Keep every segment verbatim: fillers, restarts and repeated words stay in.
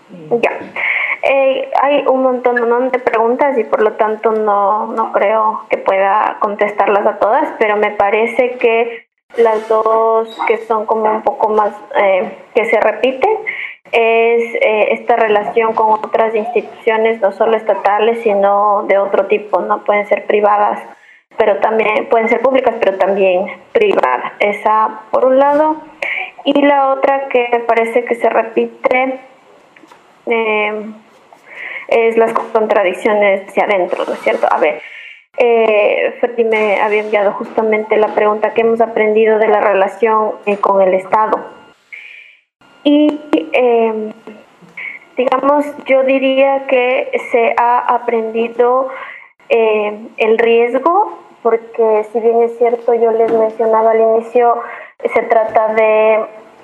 Ya. Eh, hay un montón, un montón de preguntas y por lo tanto no, no creo que pueda contestarlas a todas, pero me parece que las dos que son como un poco más, eh, que se repiten, es eh, esta relación con otras instituciones, no solo estatales, sino de otro tipo, no pueden ser privadas, pero también pueden ser públicas, pero también privadas. Esa por un lado. Y la otra que me parece que se repite eh, es las contradicciones hacia adentro, ¿no es cierto? A ver, eh, Ferdi me había enviado justamente la pregunta que hemos aprendido de la relación eh, con el Estado. Y eh, digamos, yo diría que se ha aprendido eh, el riesgo, porque si bien es cierto, yo les mencionaba al inicio, se trata de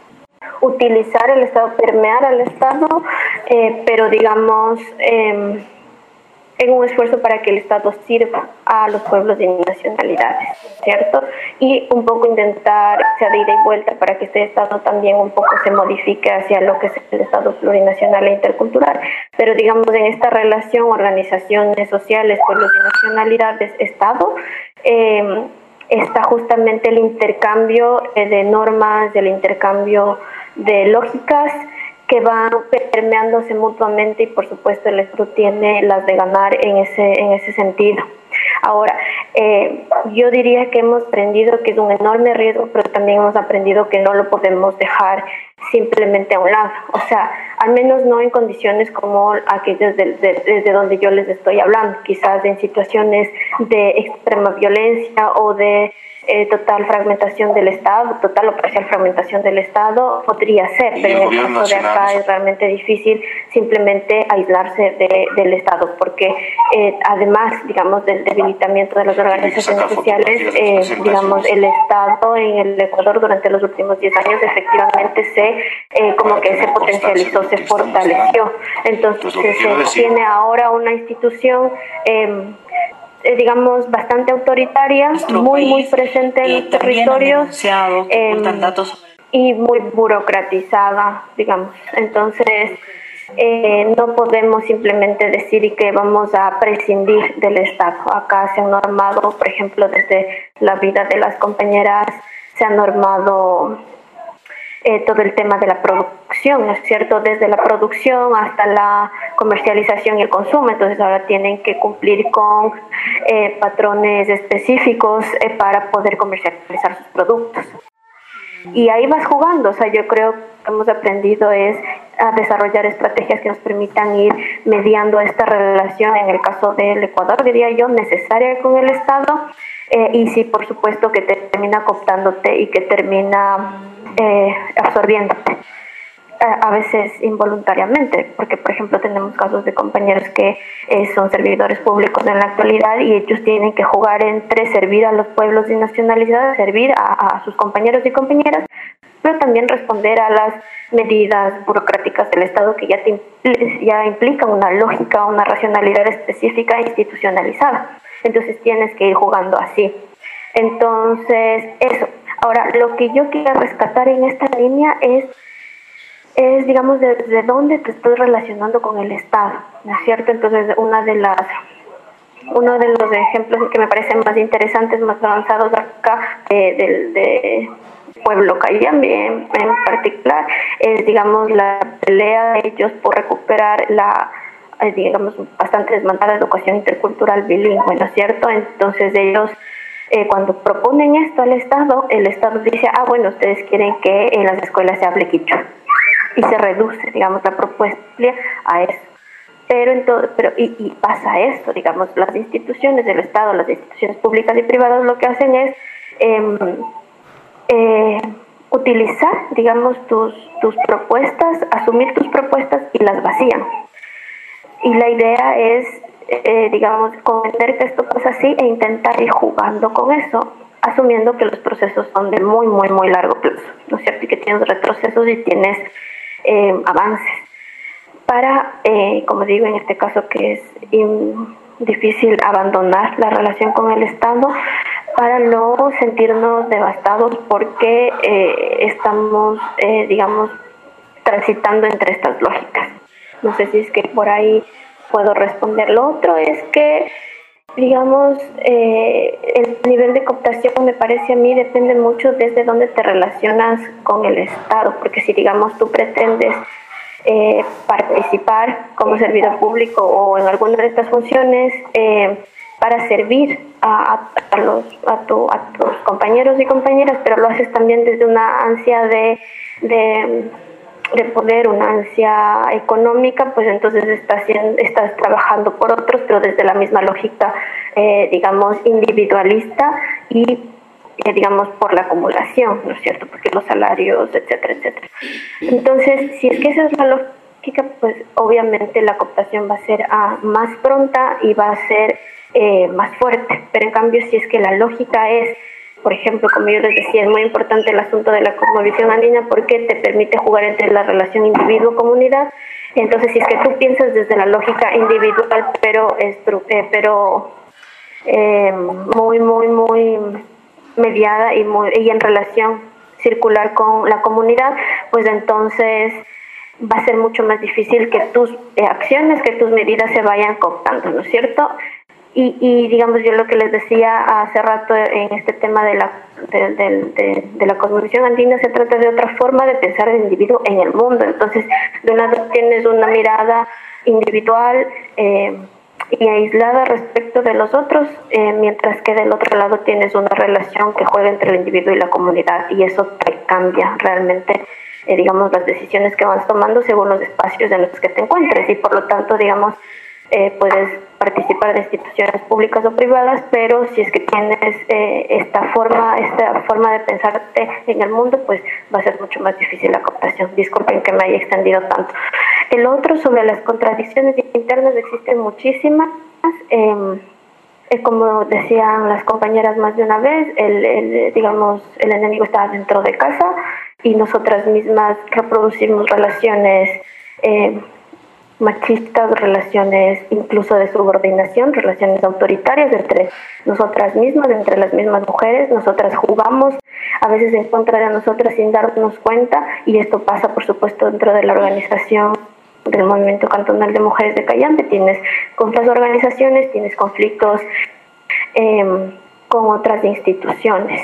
utilizar el Estado, permear al Estado, eh, pero digamos, eh, en un esfuerzo para que el Estado sirva a los pueblos y nacionalidades, ¿cierto? Y un poco intentar, sea de ida y vuelta, para que este Estado también un poco se modifique hacia lo que es el Estado plurinacional e intercultural. Pero digamos, en esta relación, organizaciones sociales, pueblos y nacionalidades, Estado, eh, está justamente el intercambio de normas, el intercambio de lógicas que van permeándose mutuamente y por supuesto el Estado tiene las de ganar en ese, en ese sentido. Ahora, eh, yo diría que hemos aprendido que es un enorme riesgo, pero también hemos aprendido que no lo podemos dejar simplemente a un lado. O sea, al menos no en condiciones como aquellas de, de, desde donde yo les estoy hablando, quizás en situaciones de extrema violencia o de Eh, total fragmentación del Estado, total o parcial fragmentación del Estado, podría ser, pero en el caso de acá es realmente difícil simplemente aislarse de, del Estado, porque eh, además, digamos, del debilitamiento de las organizaciones sociales, eh, digamos, el Estado en el Ecuador durante los últimos diez años efectivamente se, eh, como que se potencializó, se fortaleció. Entonces, se tiene ahora una institución eh, Eh, digamos, bastante autoritaria, muy, muy presente en los territorios eh, y muy burocratizada, digamos. Entonces, eh, no podemos simplemente decir que vamos a prescindir del Estado. Acá se ha normado, por ejemplo, desde la vida de las compañeras, se ha normado Eh, todo el tema de la producción, ¿no es cierto? Desde la producción hasta la comercialización y el consumo. Entonces ahora tienen que cumplir con eh, patrones específicos eh, para poder comercializar sus productos. Y ahí vas jugando. O sea, yo creo que hemos aprendido es a desarrollar estrategias que nos permitan ir mediando esta relación, en el caso del Ecuador, diría yo, necesaria con el Estado, eh, y sí, por supuesto, que termina cooptándote y que termina Eh, absorbiéndote, a veces involuntariamente, porque por ejemplo tenemos casos de compañeros que eh, son servidores públicos en la actualidad y ellos tienen que jugar entre servir a los pueblos y nacionalidades, servir a, a sus compañeros y compañeras, pero también responder a las medidas burocráticas del Estado que ya, te, ya implican una lógica, una racionalidad específica institucionalizada. Entonces tienes que ir jugando así. Entonces, eso. Ahora, lo que yo quiero rescatar en esta línea es, es digamos, desde de dónde te estoy relacionando con el Estado, ¿no es cierto? Entonces, una de las, uno de los ejemplos que me parecen más interesantes, más avanzados acá, de, de, de Pueblo Cayambe en, en particular, es, digamos, la pelea de ellos por recuperar la, digamos, bastante desmantelada educación intercultural bilingüe, ¿no es cierto? Entonces, ellos... Eh, cuando proponen esto al Estado, el Estado dice, ah, bueno, ustedes quieren que en las escuelas se hable quichua. Y se reduce, digamos, la propuesta a eso. Pero, entonces, pero y, y pasa esto, digamos, las instituciones del Estado, las instituciones públicas y privadas lo que hacen es eh, eh, utilizar, digamos, tus, tus propuestas, asumir tus propuestas y las vacían. Y la idea es... Eh, digamos, comprender que esto pasa así e intentar ir jugando con eso, asumiendo que los procesos son de muy, muy, muy largo plazo, ¿no es cierto? Y que tienes retrocesos y tienes eh, avances. Para, eh, como digo, en este caso que es in, difícil abandonar la relación con el Estado, para no sentirnos devastados porque eh, estamos, eh, digamos, transitando entre estas lógicas. No sé si es que por ahí puedo responder. Lo otro es que, digamos, eh, el nivel de cooptación me parece a mí depende mucho desde dónde te relacionas con el Estado, porque si, digamos, tú pretendes eh, participar como servidor público o en alguna de estas funciones eh, para servir a, a, los, a, tu, a tus compañeros y compañeras, pero lo haces también desde una ansia de, de de poder, una ansia económica, pues entonces estás, estás trabajando por otros, pero desde la misma lógica, eh, digamos, individualista y, eh, digamos, por la acumulación, ¿no es cierto? Porque los salarios, etcétera, etcétera. Entonces, si es que esa es la lógica, pues obviamente la cooptación va a ser ah, más pronta y va a ser eh, más fuerte, pero en cambio, si es que la lógica es, por ejemplo, como yo les decía, es muy importante el asunto de la cosmovisión andina porque te permite jugar entre la relación individuo-comunidad. Entonces, si es que tú piensas desde la lógica individual, pero, eh, pero eh, muy, muy, muy mediada y, muy, y en relación circular con la comunidad, pues entonces va a ser mucho más difícil que tus eh, acciones, que tus medidas se vayan cooptando, ¿no es cierto? Y, y digamos, yo lo que les decía hace rato en este tema de la, de, de, de, de la cosmovisión andina, se trata de otra forma de pensar el individuo en el mundo. Entonces, de un lado tienes una mirada individual eh, y aislada respecto de los otros, eh, mientras que del otro lado tienes una relación que juega entre el individuo y la comunidad, y eso te cambia realmente, eh, digamos, las decisiones que vas tomando según los espacios en los que te encuentres, y por lo tanto, digamos, Eh, puedes participar de instituciones públicas o privadas, pero si es que tienes eh, esta forma esta forma de pensarte en el mundo, pues va a ser mucho más difícil la cooptación. Disculpen que me haya extendido tanto. El otro, sobre las contradicciones internas, existen muchísimas. Eh, eh, como decían las compañeras más de una vez, el, el, digamos, el enemigo está dentro de casa y nosotras mismas reproducimos relaciones eh, machistas, relaciones incluso de subordinación, relaciones autoritarias entre nosotras mismas, entre las mismas mujeres. Nosotras jugamos a veces en contra de nosotras sin darnos cuenta, y esto pasa por supuesto dentro de la organización del Movimiento Cantonal de Mujeres de Cayambe. Tienes con otras organizaciones, tienes conflictos eh, con otras instituciones.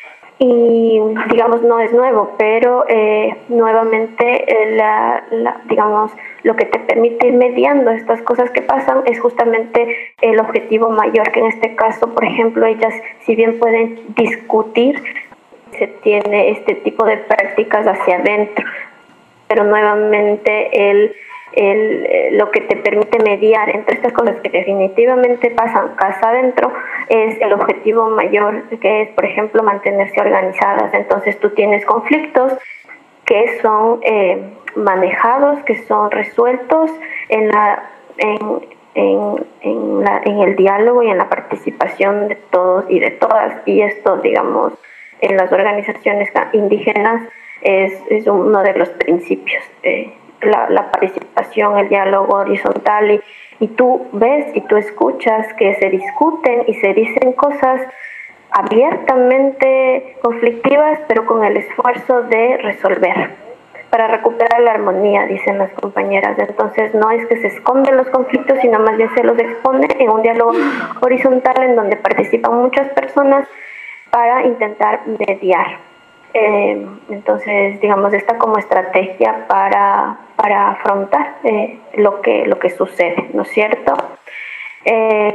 Y digamos, no es nuevo, pero eh, nuevamente eh, la, la, digamos, lo que te permite ir mediando estas cosas que pasan es justamente el objetivo mayor, que en este caso, por ejemplo, ellas, si bien pueden discutir, se tiene este tipo de prácticas hacia adentro, pero nuevamente el El, eh, lo que te permite mediar entre estas cosas que definitivamente pasan casa adentro es el objetivo mayor, que es, por ejemplo, mantenerse organizadas. Entonces tú tienes conflictos que son eh, manejados, que son resueltos en, la, en, en, en, la, en el diálogo y en la participación de todos y de todas. Y esto, digamos, en las organizaciones indígenas es, es uno de los principios de La, la participación, el diálogo horizontal, y, y tú ves y tú escuchas que se discuten y se dicen cosas abiertamente conflictivas, pero con el esfuerzo de resolver, para recuperar la armonía, dicen las compañeras. Entonces no es que se esconden los conflictos, sino más bien se los expone en un diálogo horizontal en donde participan muchas personas para intentar mediar. Eh, entonces, digamos, esta como estrategia para, para afrontar eh, lo que lo que sucede, ¿no es cierto? Eh,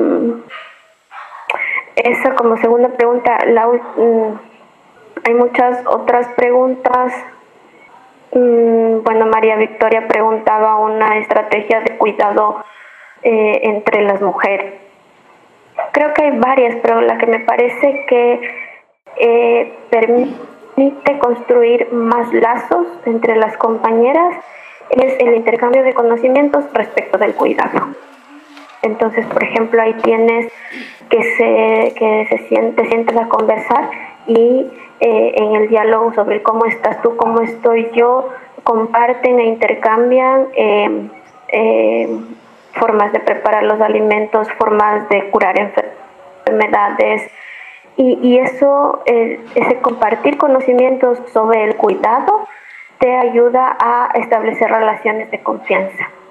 esa como segunda pregunta. La, um, hay muchas otras preguntas. Um, bueno, María Victoria preguntaba una estrategia de cuidado eh, entre las mujeres. Creo que hay varias, pero la que me parece que Eh, permite construir más lazos entre las compañeras es el intercambio de conocimientos respecto del cuidado. Entonces, por ejemplo, ahí tienes que se, que se siente, te sientes a conversar y eh, en el diálogo sobre cómo estás tú, cómo estoy yo, comparten e intercambian eh, eh, formas de preparar los alimentos, formas de curar enfermedades. Y, y eso, eh, ese compartir conocimientos sobre el cuidado te ayuda a establecer relaciones de confianza.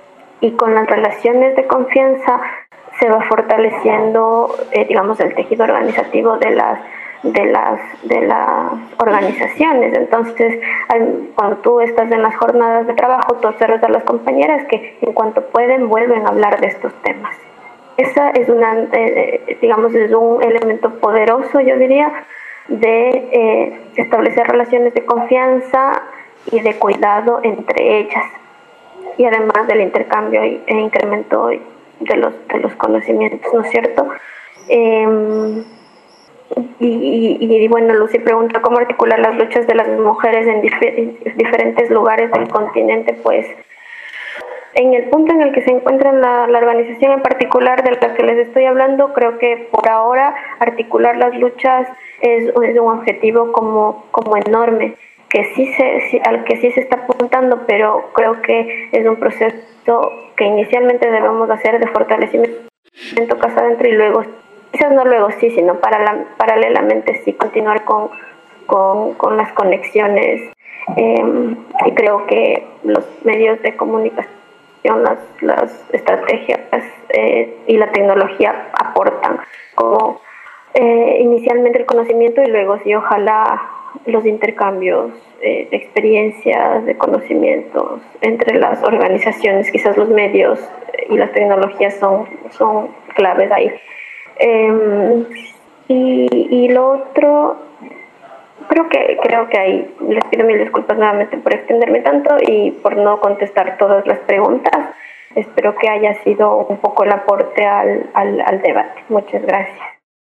y con las relaciones de confianza se va fortaleciendo, eh, digamos, el tejido organizativo de las de las de las organizaciones. Entonces, al, cuando tú estás en las jornadas de trabajo, tú observas a las compañeras que en cuanto pueden vuelven a hablar de estos temas. Esa es una, eh, digamos, es un elemento poderoso, yo diría, de eh, establecer relaciones de confianza y de cuidado entre ellas, y además del intercambio e incremento de los de los conocimientos, ¿no es cierto? Eh, Y, y, y bueno, Lucy pregunta cómo articular las luchas de las mujeres en, dif- en diferentes lugares del continente. Pues en el punto en el que se encuentra la, la organización en particular de la que les estoy hablando, creo que por ahora articular las luchas es, es un objetivo como, como enorme, que sí se, sí, al que sí se está apuntando, pero creo que es un proceso que inicialmente debemos hacer de fortalecimiento casa adentro y luego, quizás no luego sí, sino para la, paralelamente sí continuar con, con, con las conexiones. Eh, y creo que los medios de comunicación, las, las estrategias eh, y la tecnología aportan como eh, inicialmente el conocimiento y luego sí, ojalá los intercambios eh, de experiencias, de conocimientos entre las organizaciones, quizás los medios y las tecnologías son, son claves ahí. Eh, y, y lo otro, creo que creo que ahí les pido mil disculpas nuevamente por extenderme tanto y por no contestar todas las preguntas. Espero que haya sido un poco el aporte al, al, al debate. Muchas gracias.